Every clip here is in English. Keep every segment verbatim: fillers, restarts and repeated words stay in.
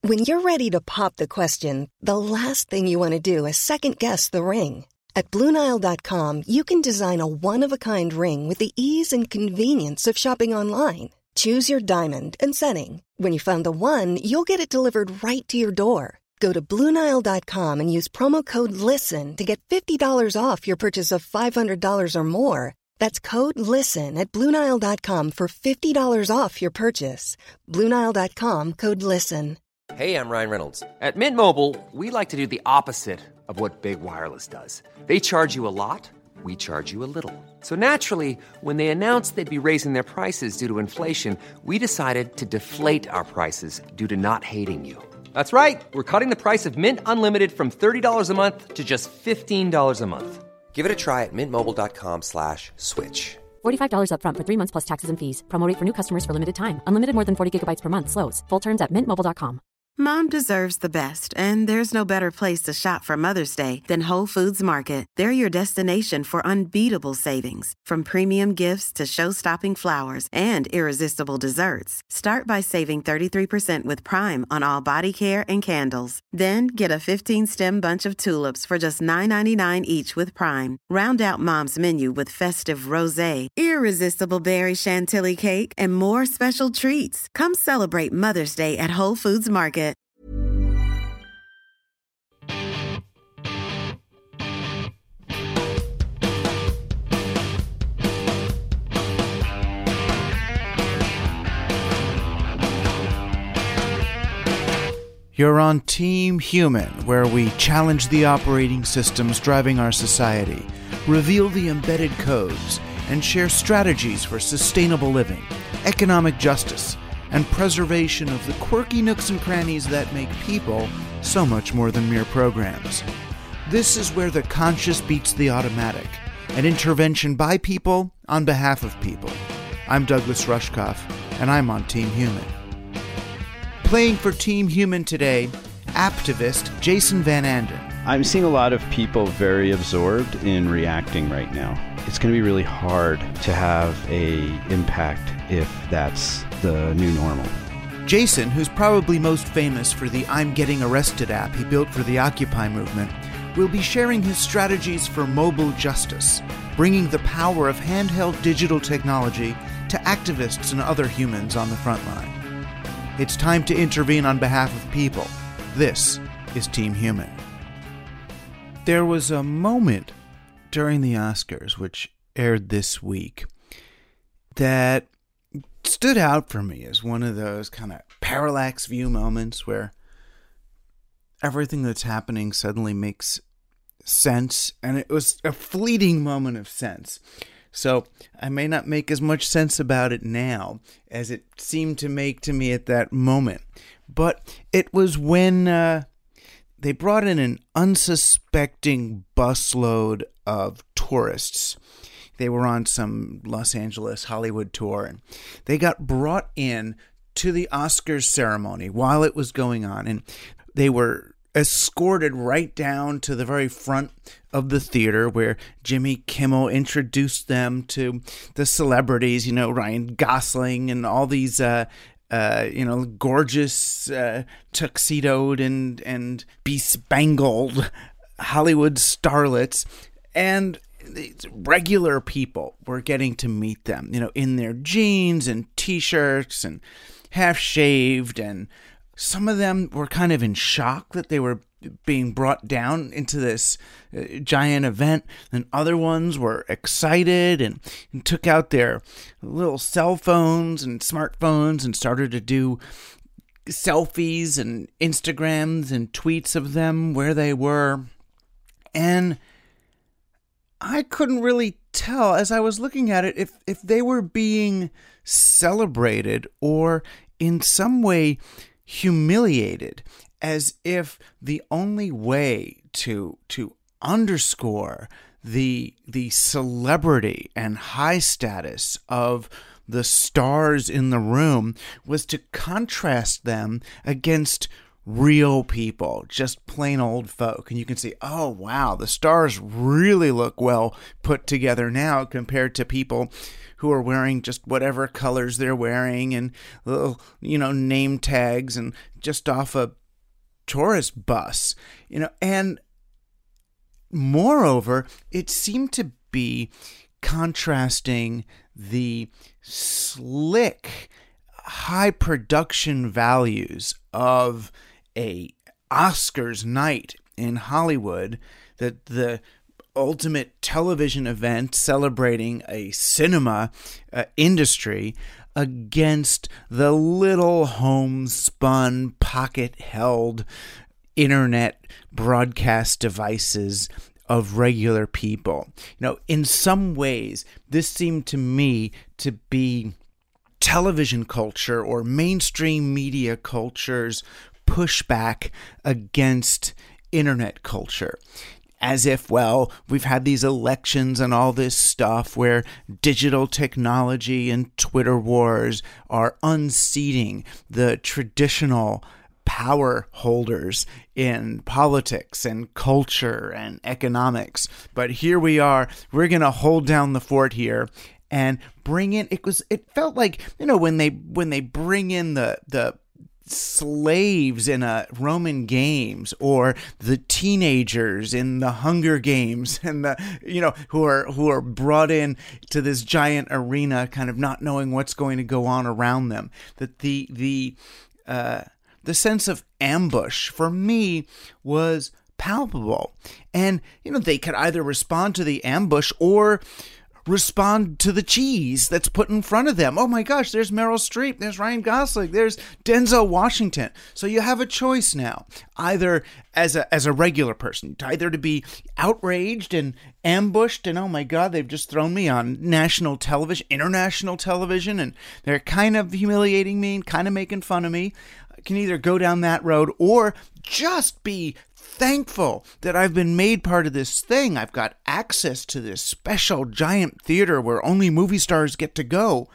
When you're ready to pop the question, the last thing you want to do is second-guess the ring. At Blue Nile dot com, you can design a one-of-a-kind ring with the ease and convenience of shopping online. Choose your diamond and setting. When you find the one, you'll get it delivered right to your door. Go to Blue Nile dot com and use promo code LISTEN to get fifty dollars off your purchase of five hundred dollars or more. That's code LISTEN at Blue Nile dot com for fifty dollars off your purchase. Blue Nile dot com, code LISTEN. Hey, I'm Ryan Reynolds. At Mint Mobile, we like to do the opposite of what Big Wireless does. They charge you a lot, we charge you a little. So naturally, when they announced they'd be raising their prices due to inflation, we decided to deflate our prices due to not hating you. That's right. We're cutting the price of Mint Unlimited from thirty dollars a month to just fifteen dollars a month. Give it a try at mintmobile.com slash switch. forty-five dollars up front for three months plus taxes and fees. Promo rate for new customers for limited time. Unlimited more than forty gigabytes per month. Slows full terms at mint mobile dot com. Mom deserves the best, and there's no better place to shop for Mother's Day than Whole Foods Market. They're your destination for unbeatable savings, from premium gifts to show-stopping flowers and irresistible desserts. Start by saving thirty-three percent with Prime on all body care and candles. Then get a fifteen-stem bunch of tulips for just nine ninety-nine each with Prime. Round out Mom's menu with festive rosé, irresistible berry chantilly cake, and more special treats. Come celebrate Mother's Day at Whole Foods Market. You're on Team Human, where we challenge the operating systems driving our society, reveal the embedded codes, and share strategies for sustainable living, economic justice, and preservation of the quirky nooks and crannies that make people so much more than mere programs. This is where the conscious beats the automatic, an intervention by people on behalf of people. I'm Douglas Rushkoff, and I'm on Team Human. Playing for Team Human today, activist Jason Van Anden. I'm seeing a lot of people very absorbed in reacting right now. It's going to be really hard to have a impact if that's the new normal. Jason, who's probably most famous for the I'm Getting Arrested app he built for the Occupy movement, will be sharing his strategies for mobile justice, bringing the power of handheld digital technology to activists and other humans on the front line. It's time to intervene on behalf of people. This is Team Human. There was a moment during the Oscars, which aired this week, that stood out for me as one of those kind of parallax view moments where everything that's happening suddenly makes sense, and it was a fleeting moment of sense. So I may not make as much sense about it now as it seemed to make to me at that moment. But it was when uh, they brought in an unsuspecting busload of tourists. They were on some Los Angeles Hollywood tour, and they got brought in to the Oscars ceremony while it was going on, and they were escorted right down to the very front of the theater where Jimmy Kimmel introduced them to the celebrities, you know, Ryan Gosling and all these, uh, uh, you know, gorgeous, uh, tuxedoed and, and bespangled Hollywood starlets. And regular people were getting to meet them, you know, in their jeans and t-shirts and half-shaved, and some of them were kind of in shock that they were being brought down into this uh, giant event, and other ones were excited and, and took out their little cell phones and smartphones and started to do selfies and Instagrams and tweets of them where they were. And I couldn't really tell as I was looking at it if, if they were being celebrated or in some way humiliated, as if the only way to to underscore the the celebrity and high status of the stars in the room was to contrast them against real people, just plain old folk. And you can see, oh, wow, the stars really look well put together now compared to people who are wearing just whatever colors they're wearing and little, you know, name tags and just off a tourist bus, you know. And moreover, it seemed to be contrasting the slick, high production values of a Oscars night in Hollywood, that the ultimate television event celebrating a cinema uh, industry, against the little homespun, pocket-held internet broadcast devices of regular people. You know, in some ways, this seemed to me to be television culture or mainstream media culture's pushback against internet culture. As if, well, we've had these elections and all this stuff where digital technology and Twitter wars are unseating the traditional power holders in politics and culture and economics. But here we are, we're going to hold down the fort here and bring in, it was, it felt like, you know, when they, when they bring in the, the, slaves in a Roman games, or the teenagers in the Hunger Games, and the, you know, who are who are brought in to this giant arena, kind of not knowing what's going to go on around them. That the the uh, the sense of ambush for me was palpable, and you know, they could either respond to the ambush or respond to the cheese that's put in front of them. Oh my gosh, there's Meryl Streep, there's Ryan Gosling, there's Denzel Washington. So you have a choice now, either as a as a regular person, either to be outraged and ambushed and, oh my God, they've just thrown me on national television, international television, and they're kind of humiliating me and kind of making fun of me. I can either go down that road or just be thankful that I've been made part of this thing. I've got access to this special giant theater where only movie stars get to go.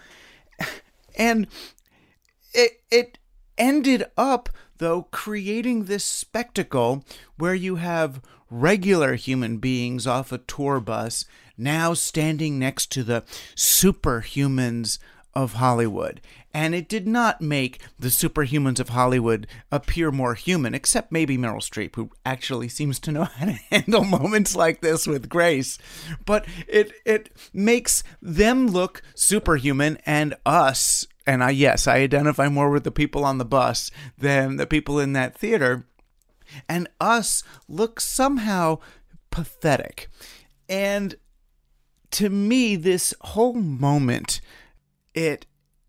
And it it ended up, though, creating this spectacle where you have regular human beings off a tour bus now standing next to the superhumans of Hollywood. And it did not make the superhumans of Hollywood appear more human, except maybe Meryl Streep, who actually seems to know how to handle moments like this with grace. But it it makes them look superhuman, and us, and I yes, I identify more with the people on the bus than the people in that theater, and us look somehow pathetic. And to me, this whole moment, it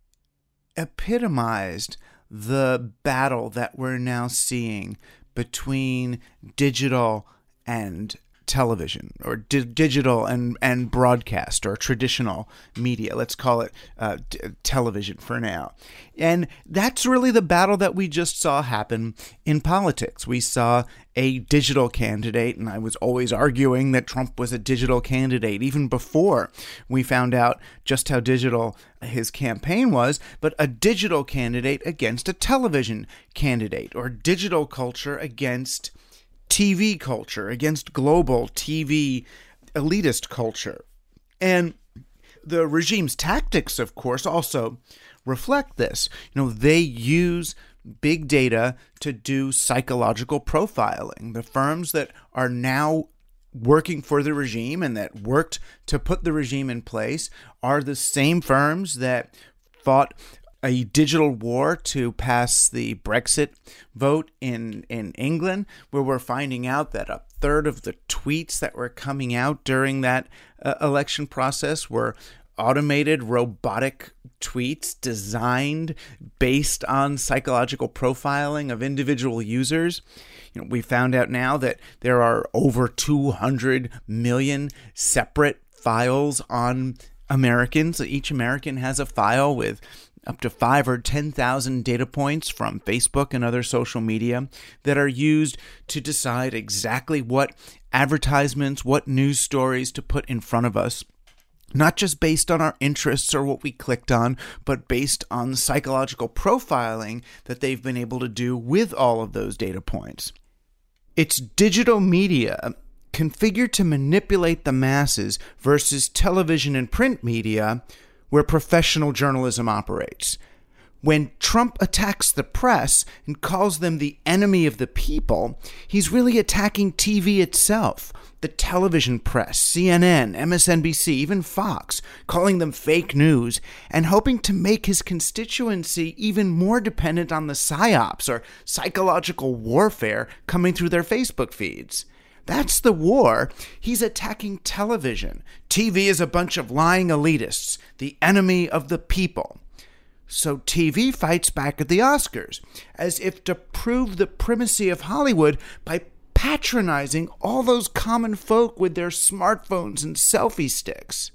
epitomized the battle that we're now seeing between digital and television, or di- digital and, and broadcast, or traditional media. Let's call it uh, d- television for now. And that's really the battle that we just saw happen in politics. We saw a digital candidate, and I was always arguing that Trump was a digital candidate even before we found out just how digital his campaign was, but a digital candidate against a television candidate, or digital culture against T V culture, against global T V elitist culture. And the regime's tactics, of course, also reflect this. You know, they use big data to do psychological profiling. The firms that are now working for the regime and that worked to put the regime in place are the same firms that fought a digital war to pass the Brexit vote in, in England, where we're finding out that a third of the tweets that were coming out during that uh, election process were automated, robotic tweets designed based on psychological profiling of individual users. You know, we found out now that there are over two hundred million separate files on Americans. Each American has a file with up to five or ten thousand data points from Facebook and other social media that are used to decide exactly what advertisements, what news stories to put in front of us. not just based on our interests or what we clicked on, but based on the psychological profiling that they've been able to do with all of those data points. It's digital media configured to manipulate the masses versus television and print media where professional journalism operates. When Trump attacks the press and calls them the enemy of the people, he's really attacking T V itself, the television press, C N N, M S N B C, even Fox, calling them fake news and hoping to make his constituency even more dependent on the psyops or psychological warfare coming through their Facebook feeds. That's the war. He's attacking television. T V is a bunch of lying elitists, the enemy of the people. So T V fights back at the Oscars, as if to prove the primacy of Hollywood by patronizing all those common folk with their smartphones and selfie sticks.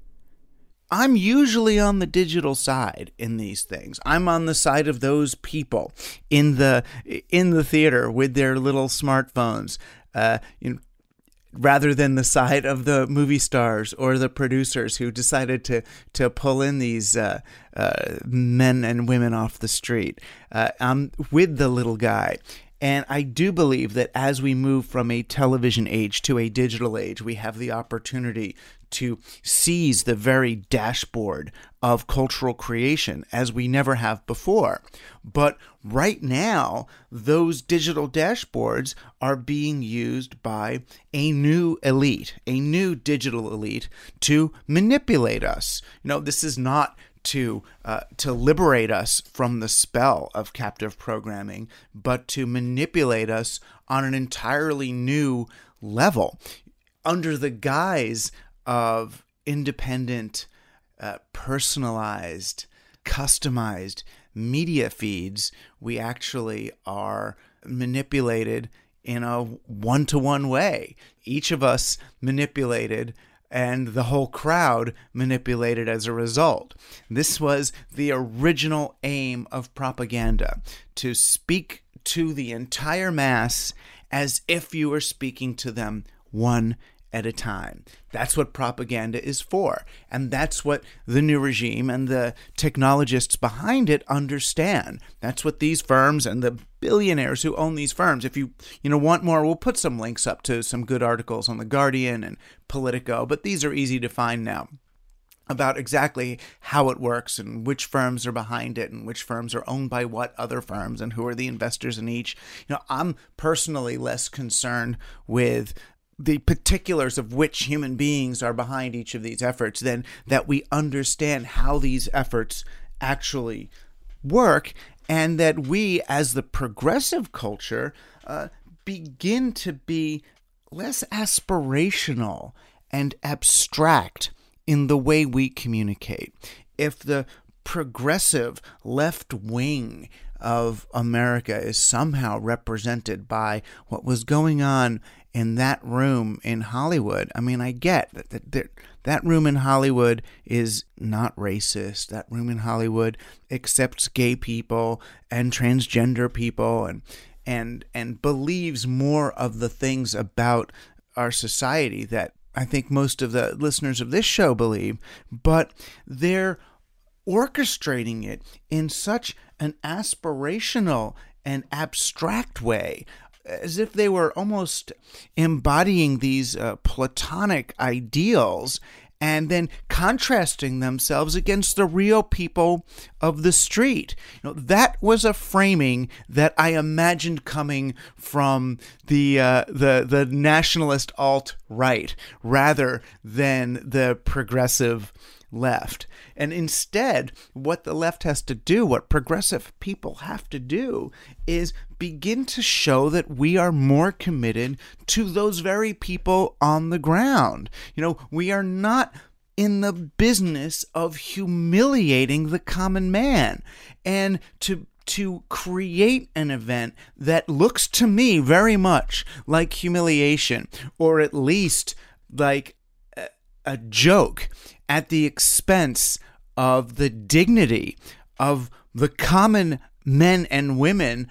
I'm usually on the digital side in these things. I'm on the side of those people in the in the theater with their little smartphones, uh, you know, rather than the side of the movie stars or the producers who decided to to pull in these uh, uh, men and women off the street. Uh, I'm with the little guy. And I do believe that as we move from a television age to a digital age, we have the opportunity to seize the very dashboard of cultural creation as we never have before. But right now, those digital dashboards are being used by a new elite, a new digital elite, to manipulate us. You know, this is not to uh, to liberate us from the spell of captive programming, but to manipulate us on an entirely new level under the guise of independent, uh, personalized, customized media feeds. We actually are manipulated in a one-to-one way. Each of us manipulated, and the whole crowd manipulated as a result. This was the original aim of propaganda, to speak to the entire mass as if you were speaking to them one at a time. That's what propaganda is for. And that's what the new regime and the technologists behind it understand. That's what these firms and the billionaires who own these firms, if you you know want more, we'll put some links up to some good articles on The Guardian and Politico, but these are easy to find now about exactly how it works and which firms are behind it and which firms are owned by what other firms and who are the investors in each. You know, I'm personally less concerned with the particulars of which human beings are behind each of these efforts than that we understand how these efforts actually work, and that we, as the progressive culture, uh, begin to be less aspirational and abstract in the way we communicate. If the progressive left wing of America is somehow represented by what was going on in that room in Hollywood, I mean, I get that, that, that that room in Hollywood is not racist. That room in Hollywood accepts gay people and transgender people and and and believes more of the things about our society that I think most of the listeners of this show believe, but they're orchestrating it in such an aspirational and abstract way, as if they were almost embodying these uh, Platonic ideals and then contrasting themselves against the real people of the street. You know, that was a framing that I imagined coming from the uh, the the nationalist alt-right rather than the progressive left. And instead, what the left has to do, what progressive people have to do, is begin to show that we are more committed to those very people on the ground. You know, we are not in the business of humiliating the common man. And to to create an event that looks to me very much like humiliation, or at least like a, a joke at the expense of the dignity of the common men and women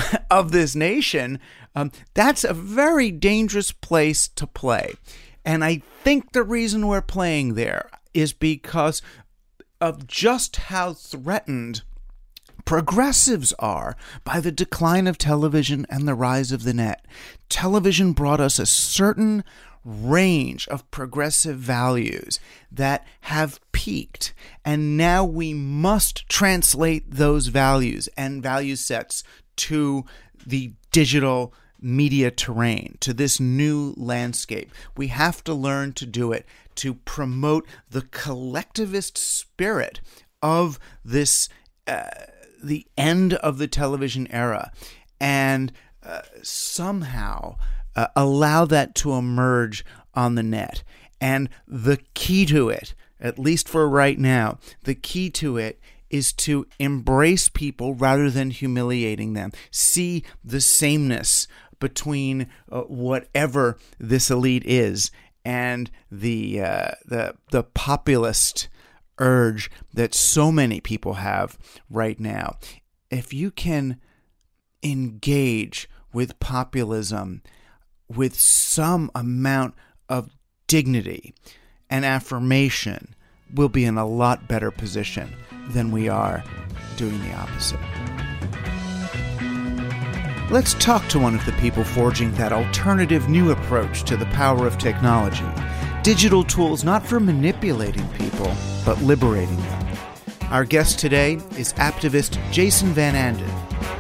of this nation, um, that's a very dangerous place to play. And I think the reason we're playing there is because of just how threatened progressives are by the decline of television and the rise of the net. Television brought us a certain range of progressive values that have peaked, and now we must translate those values and value sets to the digital media terrain, to this new landscape. We have to learn to do it, to promote the collectivist spirit of this uh, the end of the television era, and uh, somehow uh, allow that to emerge on the net. And the key to it, at least for right now, the key to it is to embrace people rather than humiliating them. See the sameness between uh, whatever this elite is and the uh, the the populist urge that so many people have right now. If you can engage with populism with some amount of dignity and affirmation, we'll be in a lot better position than we are doing the opposite. Let's talk to one of the people forging that alternative new approach to the power of technology. Digital tools not for manipulating people, but liberating them. Our guest today is activist Jason Van Anden.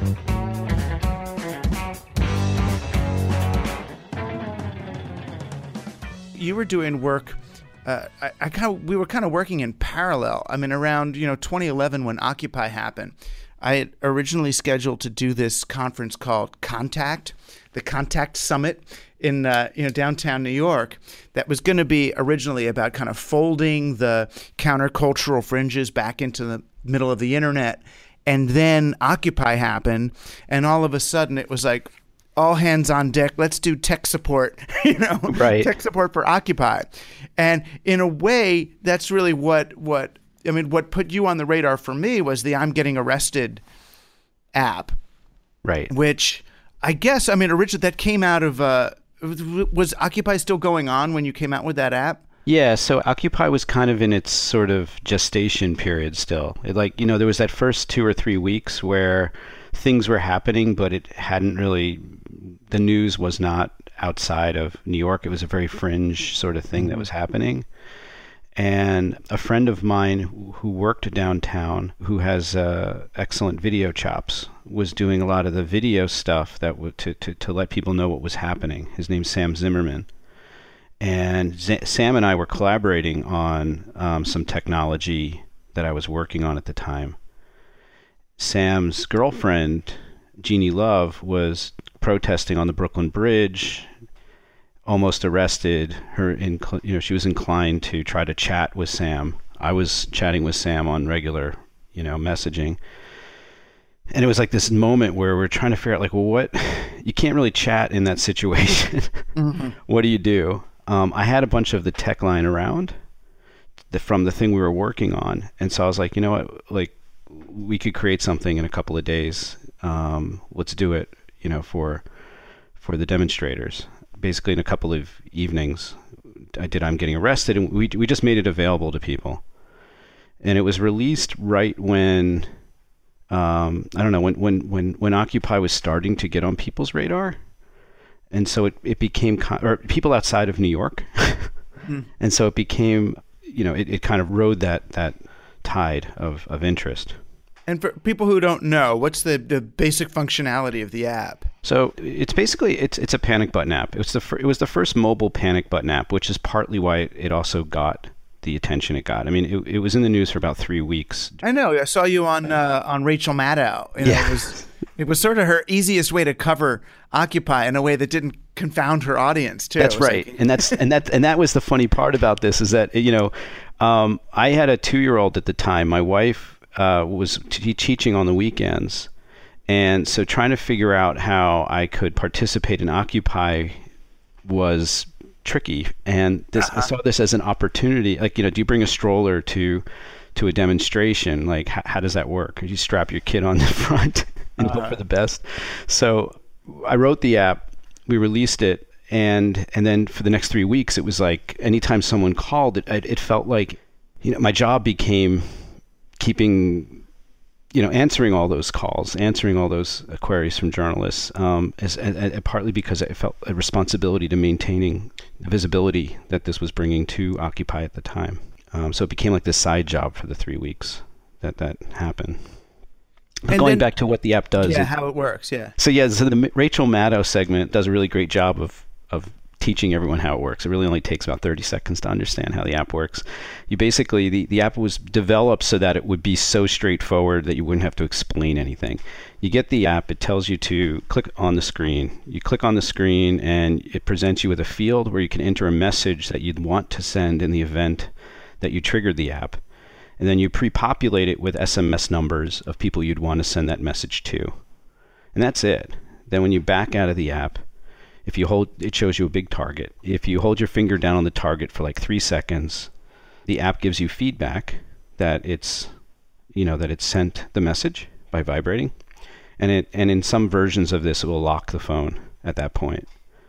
You were doing work. Uh, I, I kind of we were kind of working in parallel. I mean, around you know twenty eleven when Occupy happened, I had originally scheduled to do this conference called Contact, the Contact Summit in uh, you know downtown New York. That was going to be originally about kind of folding the countercultural fringes back into the middle of the internet, and then Occupy happened, and all of a sudden it was like, all hands on deck, let's do tech support, you know, right. Tech support for Occupy. And in a way, that's really what, what, I mean, what put you on the radar for me was the I'm Getting Arrested app. Right. Which I guess, I mean, originally that came out of, uh, was Occupy still going on when you came out with that app? Yeah, so Occupy was kind of in its sort of gestation period still. It, like, you know, there was that first two or three weeks where things were happening, but it hadn't really, the news was not outside of New York. It was a very fringe sort of thing that was happening. And a friend of mine who worked downtown, who has uh, excellent video chops, was doing a lot of the video stuff that w- to, to, to let people know what was happening. His name's Sam Zimmerman. And Z- Sam and I were collaborating on um, some technology that I was working on at the time. Sam's girlfriend, Jeannie Love, was protesting on the Brooklyn Bridge, almost arrested. Her, inc- you know, she was inclined to try to chat with Sam. I was chatting with Sam on regular, you know, messaging. And it was like this moment where we're trying to figure out, like, well, what, you can't really chat in that situation. Mm-hmm. What do you do? Um, I had a bunch of the tech line around the, from the thing we were working on. And so I was like, you know what, like, we could create something in a couple of days. Um, let's do it, you know, for for the demonstrators. Basically, in a couple of evenings, I did I'm Getting Arrested, and we we just made it available to people. And it was released right when, um, I don't know, when, when, when, when Occupy was starting to get on people's radar. And so it, it became, con- or people outside of New York. mm. And so it became, you know, it, it kind of rode that, that tide of, of interest. And for people who don't know, what's the, the basic functionality of the app? So it's basically, it's it's a panic button app. It was the fir- it was the first mobile panic button app, which is partly why it also got the attention it got. I mean, it, it was in the news for about three weeks. I know. I saw you on uh, on Rachel Maddow. You know, yeah. It was, it was sort of her easiest way to cover Occupy in a way that didn't confound her audience, too. That's right. Like, and that's and that and that was the funny part about this is that, you know, um, I had a two-year-old at the time. My wife uh, was t- teaching on the weekends. And so trying to figure out how I could participate in Occupy was tricky. And this, uh-huh. I saw this as an opportunity. Like, you know, do you bring a stroller to to a demonstration? Like, h- how does that work? You strap your kid on the front and uh-huh. hope for the best. So I wrote the app, we released it, and and then for the next three weeks, it was like anytime someone called, it it felt like you know, my job became keeping, you know, answering all those calls, answering all those uh, queries from journalists, um, as, as, as, partly because I felt a responsibility to maintaining the visibility that this was bringing to Occupy at the time. Um, so it became like this side job for the three weeks that that happened. But going then, back to what the app does. Yeah, it, how it works, yeah. So yeah, so the Rachel Maddow segment does a really great job of of teaching everyone how it works. It really only takes about thirty seconds to understand how the app works. You basically, the, the app was developed so that it would be so straightforward that you wouldn't have to explain anything. You get the app, it tells you to click on the screen. You click on the screen and it presents you with a field where you can enter a message that you'd want to send in the event that you triggered the app. And then you pre-populate it with S M S numbers of people you'd want to send that message to. And that's it. Then when you back out of the app, if you hold, it shows you a big target. If you hold your finger down on the target for like three seconds, the app gives you feedback that it's, you know, that it's sent the message by vibrating. And it, and in some versions of this, it will lock the phone at that point.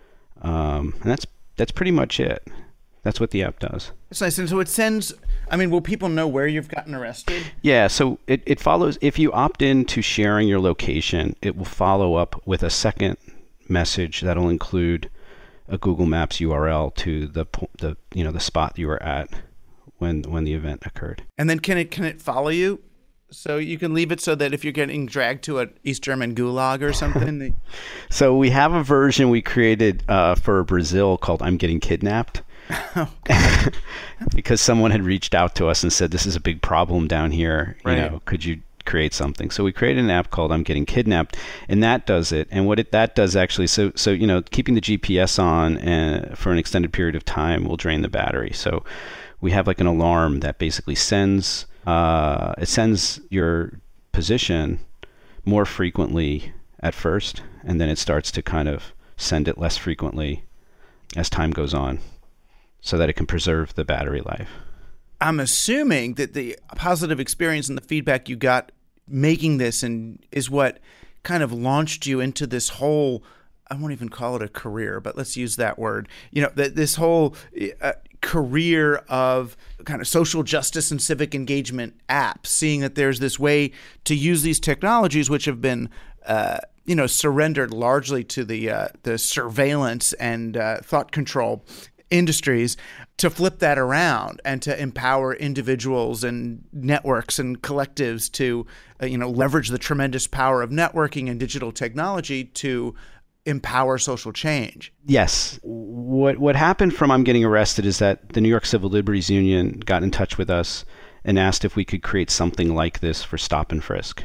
Um, and that's, that's pretty much it. That's what the app does. It's nice. And so it sends, I mean, will people know where you've gotten arrested? Yeah, so it, it follows, if you opt in to sharing your location, it will follow up with a second message that'll include a Google Maps U R L to the, the you know, the spot you were at when when the event occurred. And then can it can it follow you? So you can leave it so that if you're getting dragged to an East German gulag or something. the... So we have a version we created uh, for Brazil called I'm Getting Kidnapped. Oh, because someone had reached out to us and said, this is a big problem down here. Right. You know, could you create something? So we created an app called I'm Getting Kidnapped, and that does it. And what it that does actually, so so you know, keeping the G P S on uh, for an extended period of time will drain the battery. So we have like an alarm that basically sends uh, it sends your position more frequently at first, and then it starts to kind of send it less frequently as time goes on, so that it can preserve the battery life. I'm assuming that the positive experience and the feedback you got making this and is what kind of launched you into this whole, I won't even call it a career, but let's use that word, you know, th- this whole uh, career of kind of social justice and civic engagement apps, seeing that there's this way to use these technologies, which have been uh, you know, surrendered largely to the uh, the surveillance and uh, thought control industries, to flip that around and to empower individuals and networks and collectives to, uh, you know, leverage the tremendous power of networking and digital technology to empower social change. Yes. What what happened from I'm Getting Arrested is that the New York Civil Liberties Union got in touch with us and asked if we could create something like this for Stop and Frisk.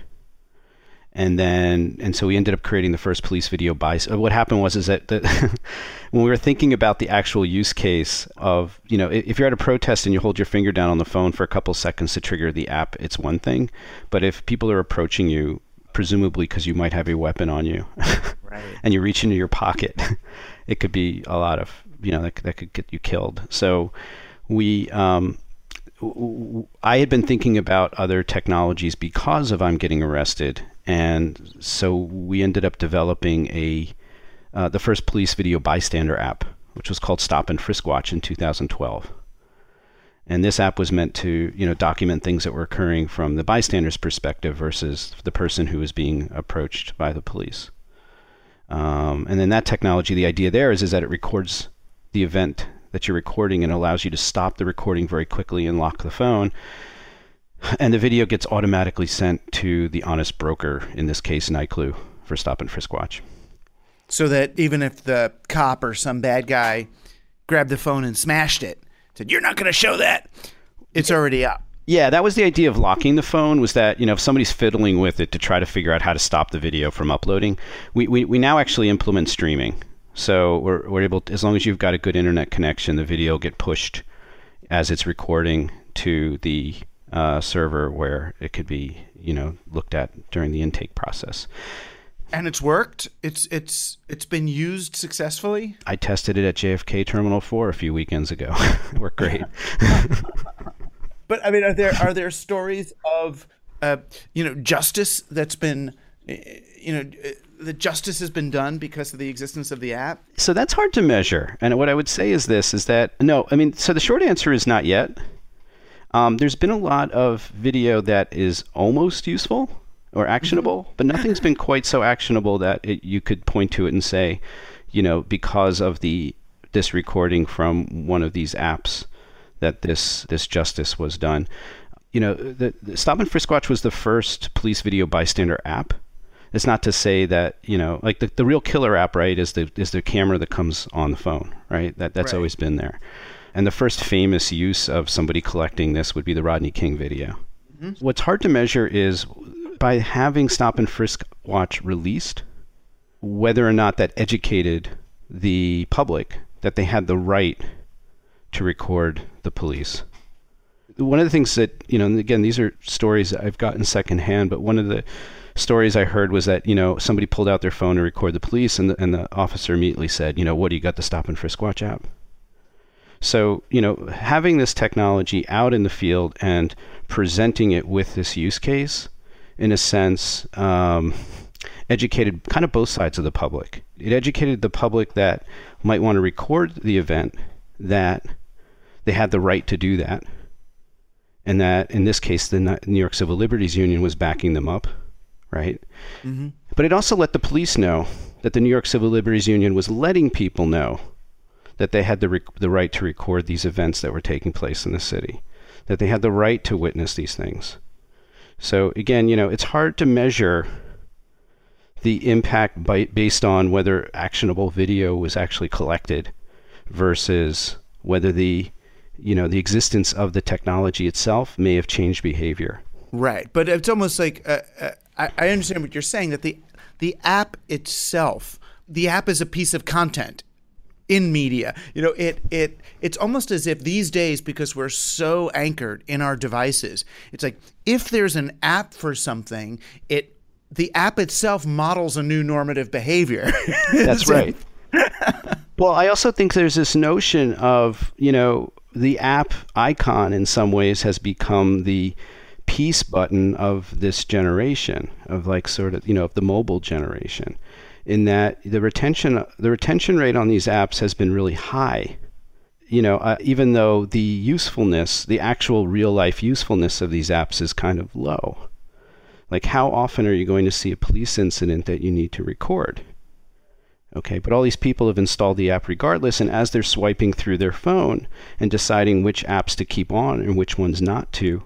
And then, and so we ended up creating the first police video by, what happened was, is that the, when we were thinking about the actual use case of, you know, if you're at a protest and you hold your finger down on the phone for a couple seconds to trigger the app, it's one thing. But if people are approaching you, presumably because you might have a weapon on you, right, and you reach into your pocket, it could be a lot of, you know, that, that could get you killed. So we, um, I had been thinking about other technologies because of I'm Getting Arrested, and so we ended up developing a uh, the first police video bystander app, which was called Stop and Frisk Watch in two thousand twelve. And this app was meant to, you know, document things that were occurring from the bystander's perspective versus the person who was being approached by the police. Um, and then that technology, the idea there is, is that it records the event that you're recording and allows you to stop the recording very quickly and lock the phone. And the video gets automatically sent to the honest broker, in this case, Nightclue, for Stop and Frisk Watch. So that even if the cop or some bad guy grabbed the phone and smashed it, said, you're not going to show that, it's already up. Yeah, that was the idea of locking the phone, was that, you know, if somebody's fiddling with it to try to figure out how to stop the video from uploading, we, we, we now actually implement streaming. So we're we're able to, as long as you've got a good internet connection, the video will get pushed as it's recording to the uh, server where it could be, you know, looked at during the intake process. And it's worked? It's it's it's been used successfully? I tested it at J F K Terminal four a few weekends ago. It worked great. But I mean, are there are there stories of uh, you know, justice that's been, you know, the justice has been done because of the existence of the app? So that's hard to measure. And what I would say is this, is that, no, I mean, so the short answer is not yet. Um, there's been a lot of video that is almost useful or actionable, mm-hmm. but nothing's been quite so actionable that it, you could point to it and say, you know, because of the this recording from one of these apps that this this justice was done. You know, the, the Stop and Frisk Watch was the first police video bystander app. It's not to say that, you know, like the, the real killer app, right, is the is the camera that comes on the phone, right? That That's right. always been there. And the first famous use of somebody collecting this would be the Rodney King video. Mm-hmm. What's hard to measure is by having Stop and Frisk Watch released, whether or not that educated the public that they had the right to record the police. One of the things that, you know, and again, these are stories that I've gotten secondhand, but one of the stories I heard was that, you know, somebody pulled out their phone to record the police, and the, and the officer immediately said, you know, what do you got the Stop and Frisk Watch app? So, you know, having this technology out in the field and presenting it with this use case, in a sense, um, educated kind of both sides of the public. It educated the public that might want to record the event, that they had the right to do that, and that, in this case, the New York Civil Liberties Union was backing them up, right? Mm-hmm. But it also let the police know that the New York Civil Liberties Union was letting people know that they had the rec- the right to record these events that were taking place in the city, that they had the right to witness these things. So again, you know, it's hard to measure the impact by, based on whether actionable video was actually collected versus whether the, you know, the existence of the technology itself may have changed behavior. Right, but it's almost like uh, uh, I, I understand what you're saying, that the the app itself, the app is a piece of content in media. You know, it it it's almost as if these days, because we're so anchored in our devices, it's like if there's an app for something, it the app itself models a new normative behavior. That's right. Well, I also think there's this notion of, you know, the app icon in some ways has become the peace button of this generation, of like sort of, you know, of the mobile generation, in that the retention the retention rate on these apps has been really high. You know, uh, even though the usefulness, the actual real life usefulness of these apps is kind of low. Like, how often are you going to see a police incident that you need to record? Okay, but all these people have installed the app regardless, and as they're swiping through their phone and deciding which apps to keep on and which ones not to,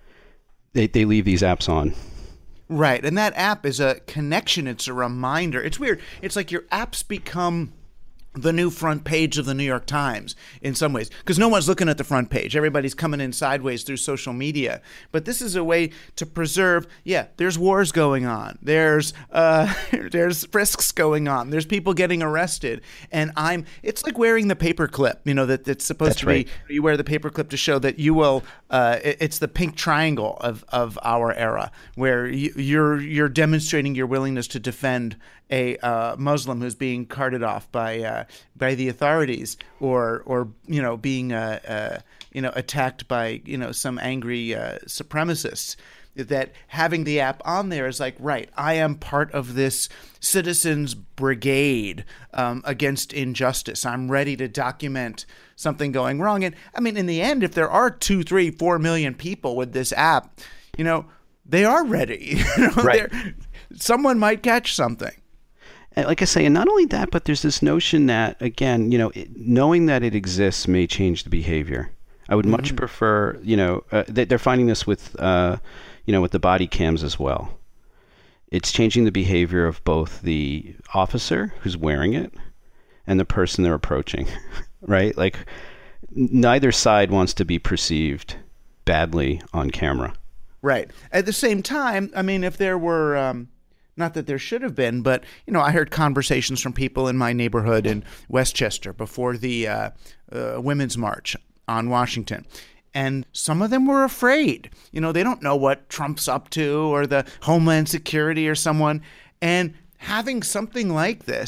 they, they leave these apps on. Right, and that app is a connection. It's a reminder. It's weird. It's like your apps become the new front page of the New York Times in some ways, because no one's looking at the front page. Everybody's coming in sideways through social media. But this is a way to preserve, yeah, there's wars going on. There's uh, there's frisks going on. There's people getting arrested. And I'm, it's like wearing the paperclip, you know, that that's supposed that's to right. be, you wear the paperclip to show that you will, uh, it, it's the pink triangle of, of our era, where you, you're you're demonstrating your willingness to defend a uh, Muslim who's being carted off by uh, by the authorities, or or you know being uh, uh, you know attacked by you know some angry uh, supremacists. That having the app on there is like, right, I am part of this citizens brigade um, against injustice. I'm ready to document something going wrong. And I mean, in the end, if there are two, three, four million people with this app, you know, they are ready. you know, right. Someone might catch something. Like I say, and not only that, but there's this notion that, again, you know, it, knowing that it exists may change the behavior. I would much mm-hmm. prefer, you know, uh, they, they're finding this with, uh, you know, with the body cams as well. It's changing the behavior of both the officer who's wearing it and the person they're approaching, right? Like, neither side wants to be perceived badly on camera. Right. At the same time, I mean, if there were... Um Not that there should have been, but, you know, I heard conversations from people in my neighborhood in Westchester before the uh, uh, Women's March on Washington. And some of them were afraid. You know, they don't know what Trump's up to, or the Homeland Security or someone. And having something like this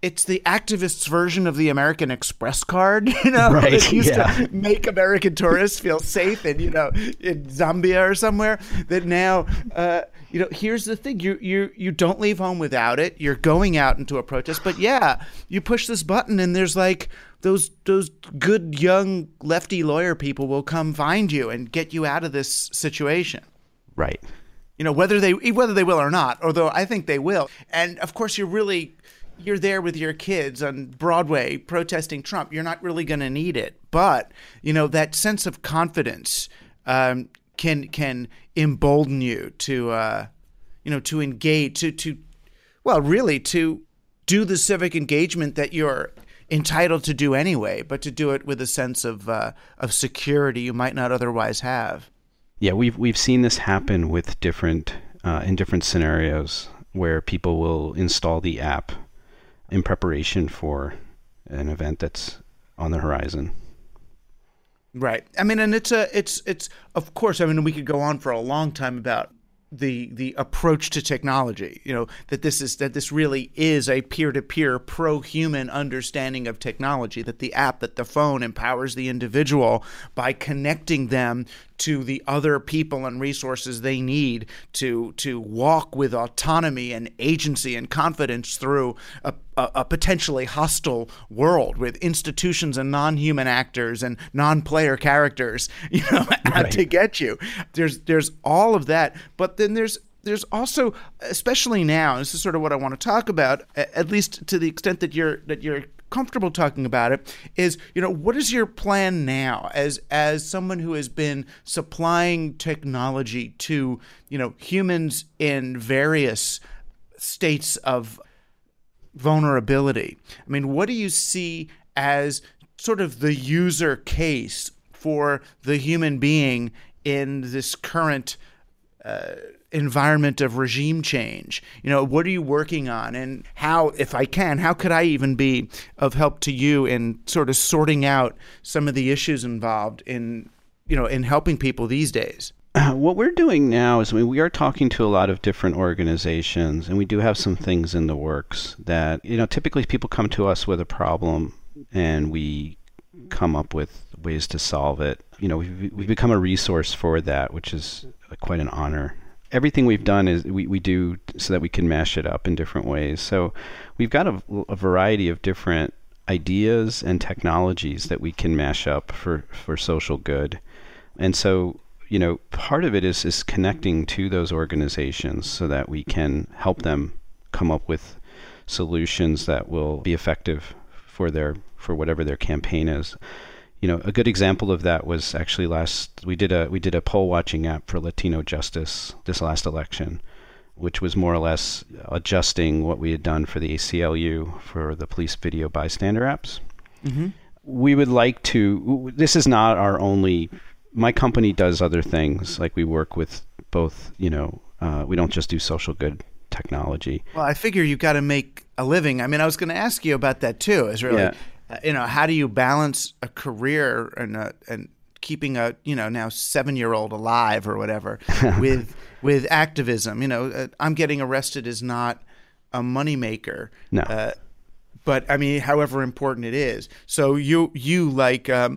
it's the activists' version of the American Express card, you know, right, that used yeah. to make American tourists feel safe in, you know, in Zambia or somewhere. That now, uh, you know, here's the thing: you you you don't leave home without it. You're going out into a protest, but yeah, you push this button, and there's like those those good young lefty lawyer people will come find you and get you out of this situation. Right. You know, whether they whether they will or not, although I think they will. And of course, you're really. You're there with your kids on Broadway protesting Trump. You're not really going to need it. But, you know, that sense of confidence um, can can embolden you to, uh, you know, to engage, to, to, well, really to do the civic engagement that you're entitled to do anyway, but to do it with a sense of uh, of security you might not otherwise have. Yeah, we've we've seen this happen with different uh, in different scenarios where people will install the app in preparation for an event that's on the horizon. Right. I mean, and it's a, it's, it's, of course, I mean, we could go on for a long time about the, the approach to technology, you know, that this is, that this really is a peer-to-peer pro-human understanding of technology, that the app, that the phone empowers the individual by connecting them to the other people and resources they need to to walk with autonomy and agency and confidence through a, a, a potentially hostile world with institutions and non-human actors and non-player characters, you know, out right. to get you. There's there's all of that, but then there's there's also, especially now, this is sort of what I want to talk about, at least to the extent that you're that you're comfortable talking about it, is, you know, what is your plan now as as someone who has been supplying technology to, you know, humans in various states of vulnerability? I mean, what do you see as sort of the user case for the human being in this current uh, environment of regime change? You know, what are you working on, and how, if I can, how could I even be of help to you in sort of sorting out some of the issues involved in, you know, in helping people these days? Uh, what we're doing now is, I mean, we are talking to a lot of different organizations, and we do have some things in the works that, you know, typically people come to us with a problem and we come up with ways to solve it. You know, we've, we've become a resource for that, which is quite an honor. Everything we've done is we, we do so that we can mash it up in different ways. So we've got a, a variety of different ideas and technologies that we can mash up for, for social good. And so, you know, part of it is, is connecting to those organizations so that we can help them come up with solutions that will be effective for their for whatever their campaign is. You know, a good example of that was actually last, we did a we did a poll watching app for Latino justice this last election, which was more or less adjusting what we had done for the A C L U for the police video bystander apps. Mm-hmm. We would like to, this is not our only, my company does other things, like we work with both, you know, uh, we don't just do social good technology. Well, I figure you got to make a living. I mean, I was going to ask you about that too, is really, yeah. uh, you know, how do you balance a career and a, and keeping a, you know, now seven-year-old alive or whatever with with activism? You know, uh, I'm Getting Arrested is not a moneymaker. No. Uh, but, I mean, however important it is. So you, you like um,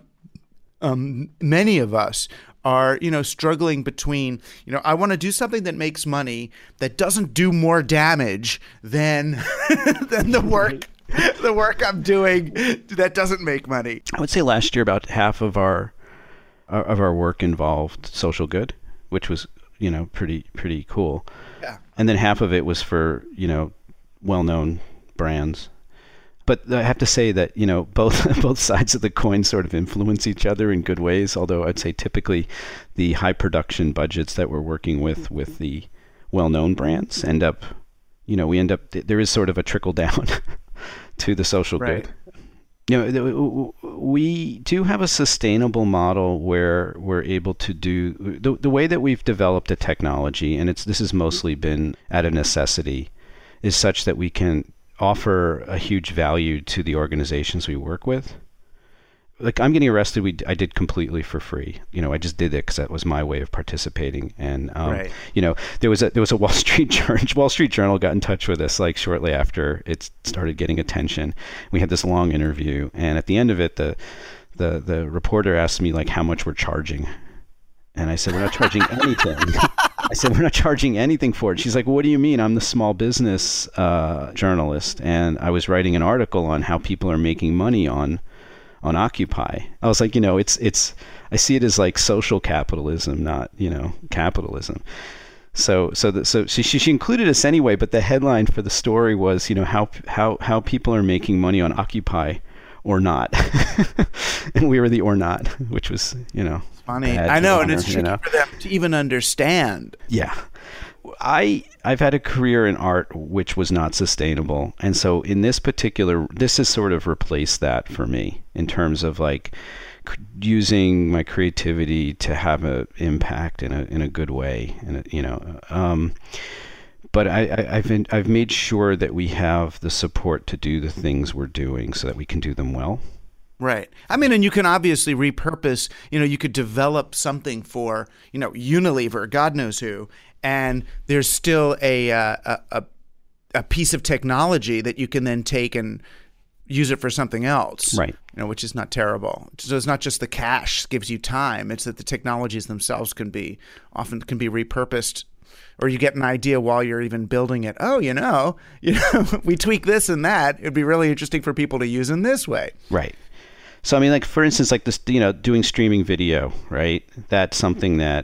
um, many of us, are, you know, struggling between, you know, I want to do something that makes money that doesn't do more damage than than the work the work I'm doing that doesn't make money. I would say last year about half of our of our work involved social good, which was, you know, pretty pretty cool. Yeah. And then half of it was for, you know, well-known brands. But I have to say that, you know, both both sides of the coin sort of influence each other in good ways, although I'd say typically the high production budgets that we're working with with the well-known brands end up, you know, we end up, there is sort of a trickle down to the social right. good. You know, we do have a sustainable model where we're able to do, the, the way that we've developed a technology, and it's this has mostly been out of necessity, is such that we can offer a huge value to the organizations we work with, like I'm Getting Arrested, we I did completely for free. You know, I just did it because that was my way of participating. And um, right. you know, there was a there was a Wall Street Journal. Wall Street Journal got in touch with us like shortly after it started getting attention. We had this long interview, and at the end of it, the the the reporter asked me like how much we're charging, and I said we're not charging anything. I said we're not charging anything for it. She's like, well, what do you mean? I'm the small business uh, journalist, and I was writing an article on how people are making money on. on Occupy. I was like, you know, it's, it's, I see it as like social capitalism, not, you know, capitalism. So, so, the, so she, she included us anyway, but the headline for the story was, you know, how, how, how people are making money on Occupy or not. And we were the or not, which was, you know, funny. I know. And it's tricky you know? for them to even understand. Yeah. I, I've had a career in art which was not sustainable. And so in this particular, this has sort of replaced that for me in terms of like c- using my creativity to have an impact in a in a good way. And, you know, um, but I, I, I've been, I've made sure that we have the support to do the things we're doing so that we can do them well. Right. I mean, and you can obviously repurpose, you know, you could develop something for, you know, Unilever, God knows who, and there's still a, uh, a a piece of technology that you can then take and use it for something else. Right. You know, which is not terrible. So it's not just the cash gives you time. It's that the technologies themselves can be often can be repurposed, or you get an idea while you're even building it. Oh, you know, you know, we tweak this and that. It'd be really interesting for people to use in this way. Right. So, I mean, like, for instance, like this, you know, doing streaming video, right? That's something that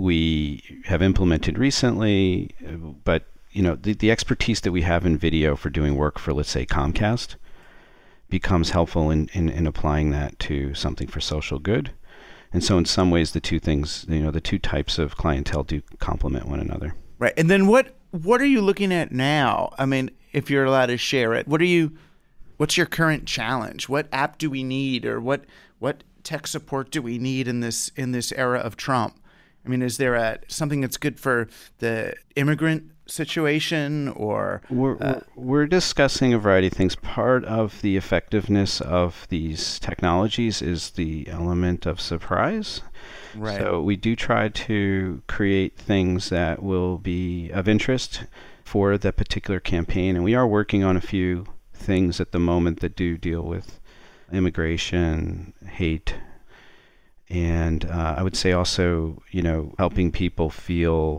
we have implemented recently, but, you know, the, the expertise that we have in video for doing work for, let's say, Comcast becomes helpful in, in, in applying that to something for social good. And so in some ways, the two things, you know, the two types of clientele do complement one another. Right. And then what, what are you looking at now? I mean, if you're allowed to share it, what are you... What's your current challenge? What app do we need, or what what tech support do we need in this in this era of Trump? I mean, is there a something that's good for the immigrant situation, or we're uh, we're discussing a variety of things. Part of the effectiveness of these technologies is the element of surprise. Right. So we do try to create things that will be of interest for that particular campaign, and we are working on a few things at the moment that do deal with immigration, hate, and uh, I would say also, you know, helping people feel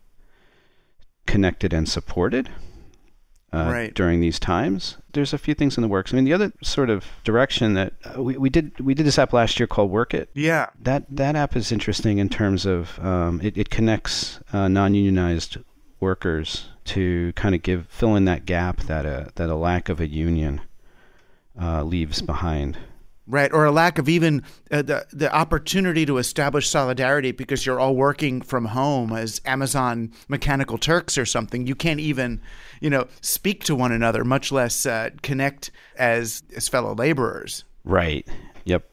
connected and supported uh, right. during these times. There's a few things in the works. I mean, the other sort of direction that uh, we, we did we did this app last year called Work It. Yeah. That that app is interesting in terms of um, it, it connects uh, non-unionized workers to kind of give fill in that gap that a that a lack of a union uh, leaves behind. Right, or a lack of even uh, the the opportunity to establish solidarity because you're all working from home as Amazon Mechanical Turks or something. You can't even, you know, speak to one another, much less uh, connect as as fellow laborers. Right. Yep.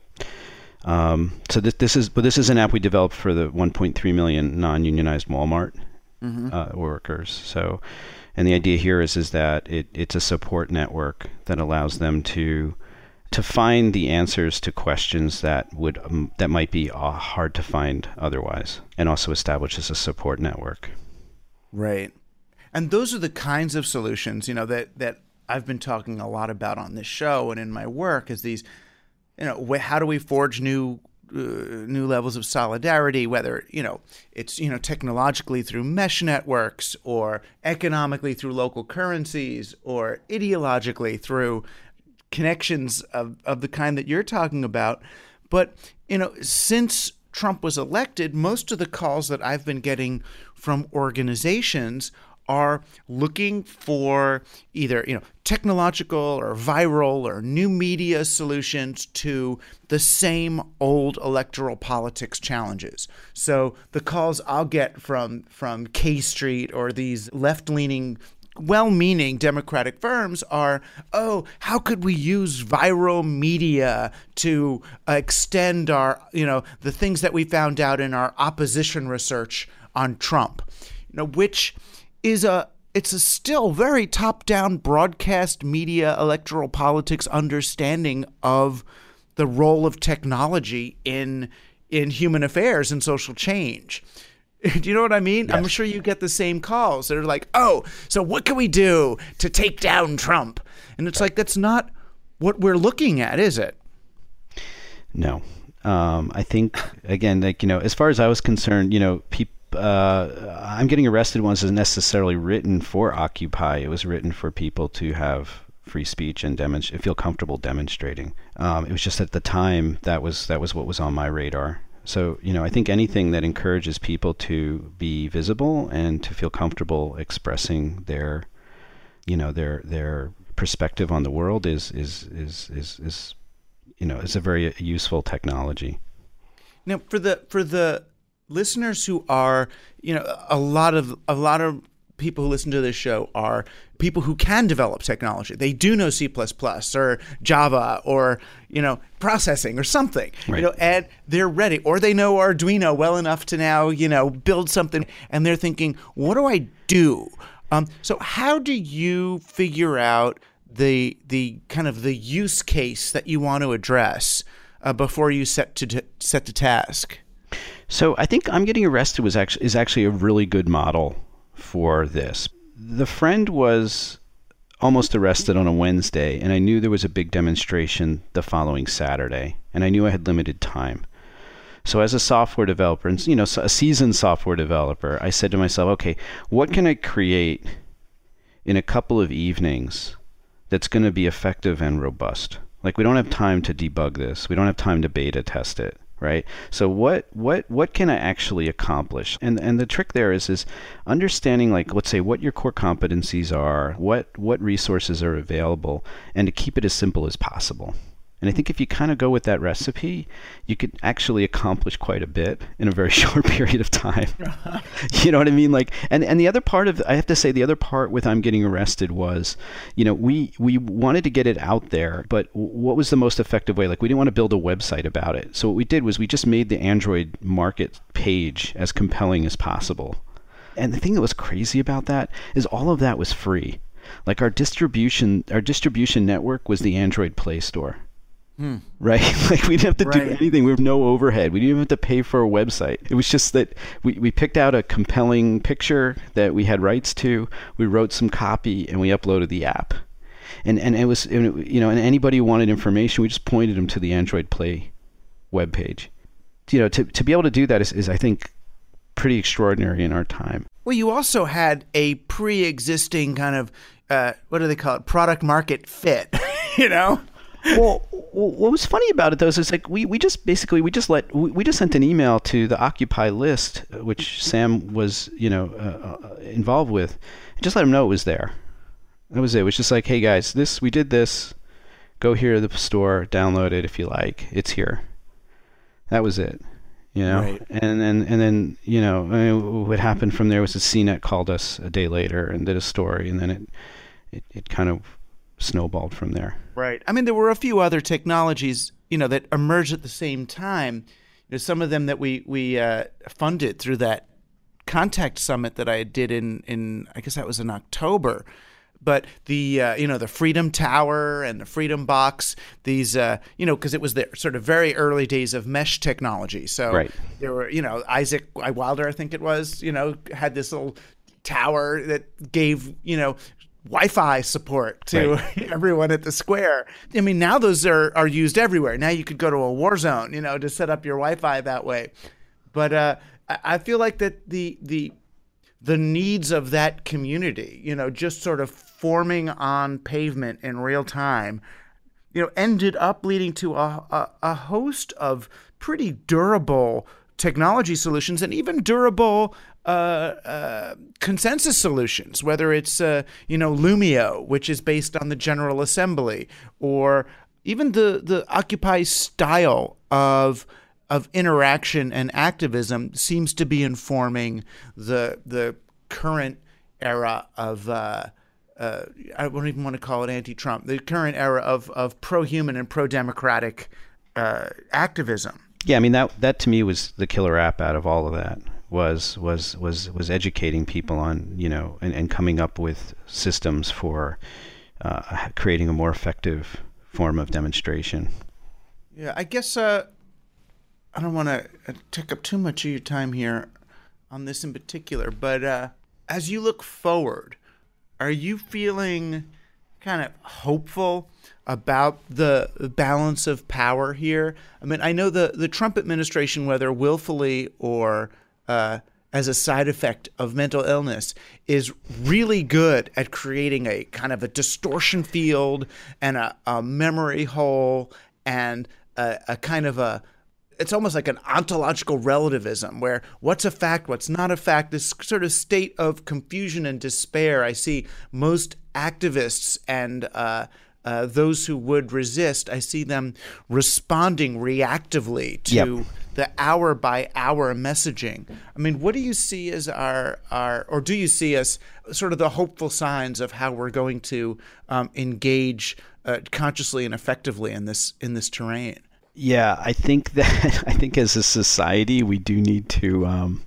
Um, so this this is but this is an app we developed for the one point three million non-unionized Walmart. Mm-hmm. Uh, workers. So, and the idea here is is that it, it's a support network that allows them to to find the answers to questions that would um, that might be uh, hard to find otherwise, and also establishes a support network. Right, and those are the kinds of solutions, you know, that that I've been talking a lot about on this show and in my work. Is these, you know, wh- how do we forge new Uh, new levels of solidarity, whether, you know, it's, you know, technologically through mesh networks, or economically through local currencies, or ideologically through connections of, of the kind that you're talking about. But, you know, since Trump was elected, most of the calls that I've been getting from organizations are looking for either, you know, technological or viral or new media solutions to the same old electoral politics challenges. So the calls I'll get from from K Street or these left-leaning, well-meaning Democratic firms are, oh, how could we use viral media to uh, extend our, you know, the things that we found out in our opposition research on Trump, you know, which is a it's a still very top-down broadcast media electoral politics understanding of the role of technology in in human affairs and social change. Do you know what I mean? Yes. I'm sure you get the same calls. They're like, oh, so what can we do to take down Trump? And it's like, that's not what we're looking at, is it? No. Um, I think, again, like, you know, as far as I was concerned, you know, people, uh, I'm Getting Arrested wasn't necessarily written for Occupy. It was written for people to have free speech and demonstrate, feel comfortable demonstrating. Um, it was just at the time that was that was what was on my radar. So, you know, I think anything that encourages people to be visible and to feel comfortable expressing their, you know, their their perspective on the world is is is is, is you know, is a very useful technology. Now, for the for the listeners who are, you know, a lot of a lot of people who listen to this show are people who can develop technology. They do know C plus plus or Java or, you know, processing or something, right. you know, and they're ready, or they know Arduino well enough to now, you know, build something, and they're thinking, what do I do? Um, so how do you figure out the the kind of the use case that you want to address uh, before you set to t- set to task? So I think I'm Getting Arrested was actually is actually a really good model for this. The friend was almost arrested on a Wednesday, and I knew there was a big demonstration the following Saturday, and I knew I had limited time. So as a software developer, and you know, a seasoned software developer, I said to myself, okay, what can I create in a couple of evenings that's going to be effective and robust? Like, we don't have time to debug this. We don't have time to beta test it, right? So what what what can I actually accomplish? And and the trick there is is understanding, like, let's say what your core competencies are, what what resources are available, and to keep it as simple as possible. And I think if you kind of go with that recipe, you could actually accomplish quite a bit in a very short period of time. You know what I mean? Like, and, and the other part of, I have to say, the other part with I'm Getting Arrested was, you know, we, we wanted to get it out there, but what was the most effective way? Like, we didn't want to build a website about it. So what we did was we just made the Android market page as compelling as possible. And the thing that was crazy about that is all of that was free. Like, our distribution, our distribution network was the Android Play Store. Hmm. Right? Like, we didn't have to right. do anything. We have no overhead. We didn't even have to pay for a website. It was just that we, we picked out a compelling picture that we had rights to. We wrote some copy and we uploaded the app. And and it was, you know, and anybody who wanted information, we just pointed them to the Android Play webpage. You know, to, to be able to do that is, is, I think, pretty extraordinary in our time. Well, you also had a pre-existing kind of, uh, what do they call it, product market fit, you know? Well, what was funny about it, though, is it's like we, we just basically we just let we, we just sent an email to the Occupy list, which Sam was, you know, uh, uh, involved with, and just let them know it was there. That was it. It was just like, hey guys, this we did this. Go here to the store, download it if you like. It's here. That was it. You know, right. and then and then you know, I mean, what happened from there was that C net called us a day later and did a story, and then it it, it kind of snowballed from there. Right. I mean, there were a few other technologies, you know, that emerged at the same time. You know, some of them that we we uh, funded through that Contact Summit that I did in in I guess that was in October. But the uh, you know the Freedom Tower and the Freedom Box, these uh, you know because it was the sort of very early days of mesh technology. So right. there were you know Isaac Wilder, I think it was, you know had this little tower that gave you know. Wi-Fi support to right. everyone at the square. I mean, now those are, are used everywhere. Now you could go to a war zone, you know, to set up your Wi-Fi that way. But uh, I feel like that the the the needs of that community, you know, just sort of forming on pavement in real time, you know, ended up leading to a a, a host of pretty durable technology solutions and even durable Uh, uh, consensus solutions, whether it's, uh, you know, Lumio, which is based on the General Assembly, or even the, the Occupy style of of interaction and activism seems to be informing the the current era of, uh, uh, I don't even want to call it anti-Trump, the current era of, of pro-human and pro-democratic uh, activism. Yeah, I mean, that that to me was the killer app out of all of that. was was was was educating people on, you know, and, and coming up with systems for uh, creating a more effective form of demonstration. Yeah, I guess uh, I don't want to take up too much of your time here on this in particular, but uh, as you look forward, are you feeling kind of hopeful about the balance of power here? I mean, I know the, the Trump administration, whether willfully or uh, as a side effect of mental illness, is really good at creating a kind of a distortion field and a, a memory hole and a, a kind of a, it's almost like an ontological relativism where what's a fact, what's not a fact, this sort of state of confusion and despair. I see most activists and uh, uh, those who would resist, I see them responding reactively to yep. the hour by hour messaging. I mean, what do you see as our, our, or do you see as sort of the hopeful signs of how we're going to um, engage uh, consciously and effectively in this in this terrain? Yeah, I think that I think as a society we do need to. Um,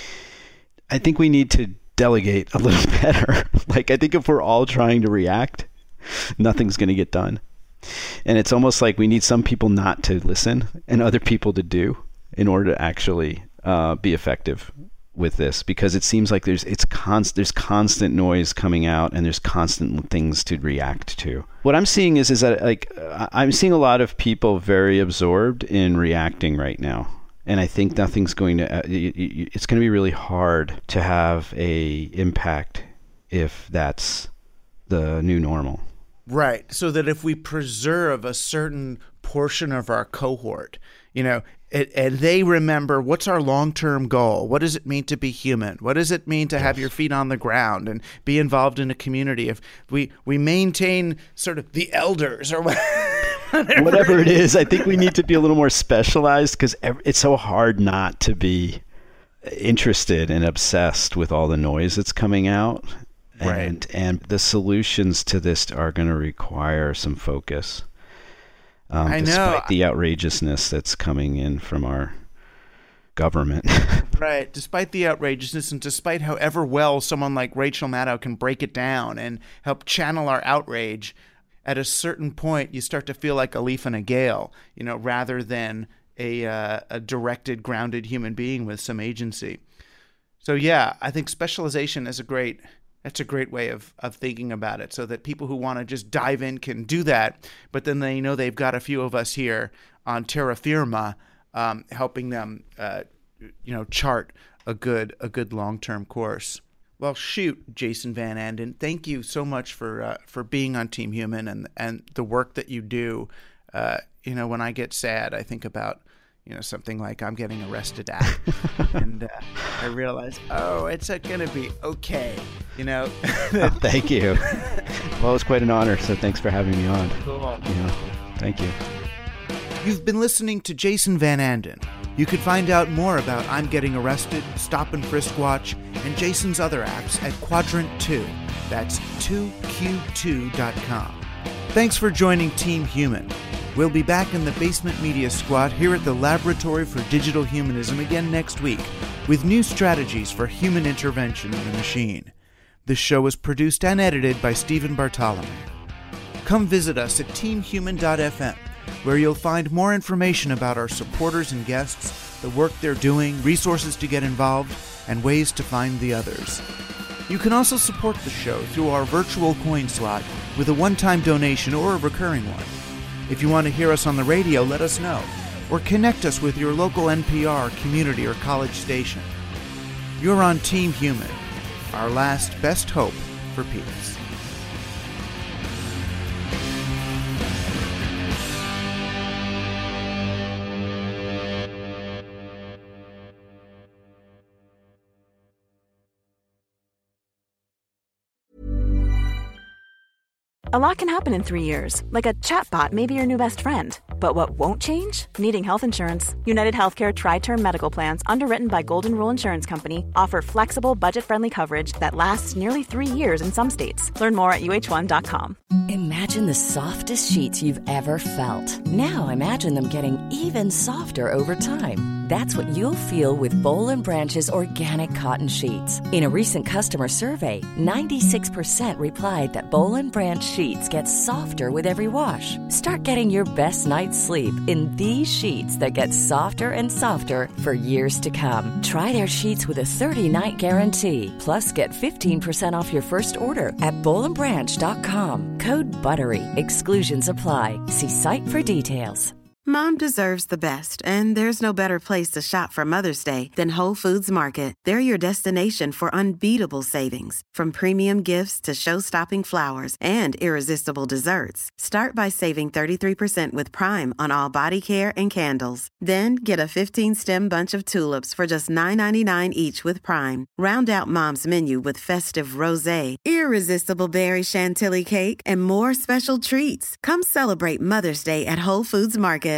I think we need to delegate a little better. Like I think if we're all trying to react, nothing's going to get done. And it's almost like we need some people not to listen and other people to do in order to actually uh, be effective with this, because it seems like there's it's const there's constant noise coming out and there's constant things to react to. What I'm seeing is is that like I'm seeing a lot of people very absorbed in reacting right now, and I think nothing's going to. Uh, it's going to be really hard to have a impact if that's the new normal. Right. So that if we preserve a certain portion of our cohort, you know, it, and they remember what's our long-term goal? What does it mean to be human? What does it mean to have your feet on the ground and be involved in a community? If we, we maintain sort of the elders or whatever. Whatever it is, I think we need to be a little more specialized because it's so hard not to be interested and obsessed with all the noise that's coming out. Right. And, and the solutions to this are going to require some focus. Um, I know. Despite the outrageousness that's coming in from our government. Right. Despite the outrageousness and despite however well someone like Rachel Maddow can break it down and help channel our outrage, at a certain point you start to feel like a leaf in a gale, you know, rather than a, uh, a directed, grounded human being with some agency. So, yeah, I think specialization is a great... That's a great way of, of thinking about it, so that people who want to just dive in can do that, but then they know they've got a few of us here on terra firma um, helping them, uh, you know, chart a good a good long-term course. Well, shoot, Jason Van Anden, thank you so much for uh, for being on Team Human and and the work that you do. Uh, you know, when I get sad, I think about you know, something like I'm Getting Arrested app. and uh, I realized, oh, it's uh, going to be okay, you know. Oh, thank you. Well, it was quite an honor, so thanks for having me on. Cool. You know, thank you. You've been listening to Jason Van Anden. You can find out more about I'm Getting Arrested, Stop and Frisk Watch, and Jason's other apps at Quadrant two. That's two Q two dot com. Thanks for joining Team Human. We'll be back in the Basement Media Squad here at the Laboratory for Digital Humanism again next week with new strategies for human intervention in the machine. This show is produced and edited by Stephen Bartholomew. Come visit us at team human dot f m, where you'll find more information about our supporters and guests, the work they're doing, resources to get involved, and ways to find the others. You can also support the show through our virtual coin slot with a one-time donation or a recurring one. If you want to hear us on the radio, let us know, or connect us with your local N P R, community, or college station. You're on Team Human, our last best hope for peace. A lot can happen in three years, like a chatbot may be your new best friend. But what won't change? Needing health insurance. United Healthcare Tri-Term Medical Plans, underwritten by Golden Rule Insurance Company, offer flexible, budget-friendly coverage that lasts nearly three years in some states. Learn more at U H one dot com. Imagine the softest sheets you've ever felt. Now imagine them getting even softer over time. That's what you'll feel with Boll and Branch's organic cotton sheets. In a recent customer survey, ninety-six percent replied that Boll and Branch sheets get softer with every wash. Start getting your best night's sleep in these sheets that get softer and softer for years to come. Try their sheets with a thirty-night guarantee. Plus, get fifteen percent off your first order at boll and branch dot com. Code BUTTERY. Exclusions apply. See site for details. Mom deserves the best, and there's no better place to shop for Mother's Day than Whole Foods Market. They're your destination for unbeatable savings, from premium gifts to show-stopping flowers and irresistible desserts. Start by saving thirty-three percent with Prime on all body care and candles. Then get a fifteen-stem bunch of tulips for just nine ninety-nine each with Prime. Round out Mom's menu with festive rosé, irresistible berry chantilly cake, and more special treats. Come celebrate Mother's Day at Whole Foods Market.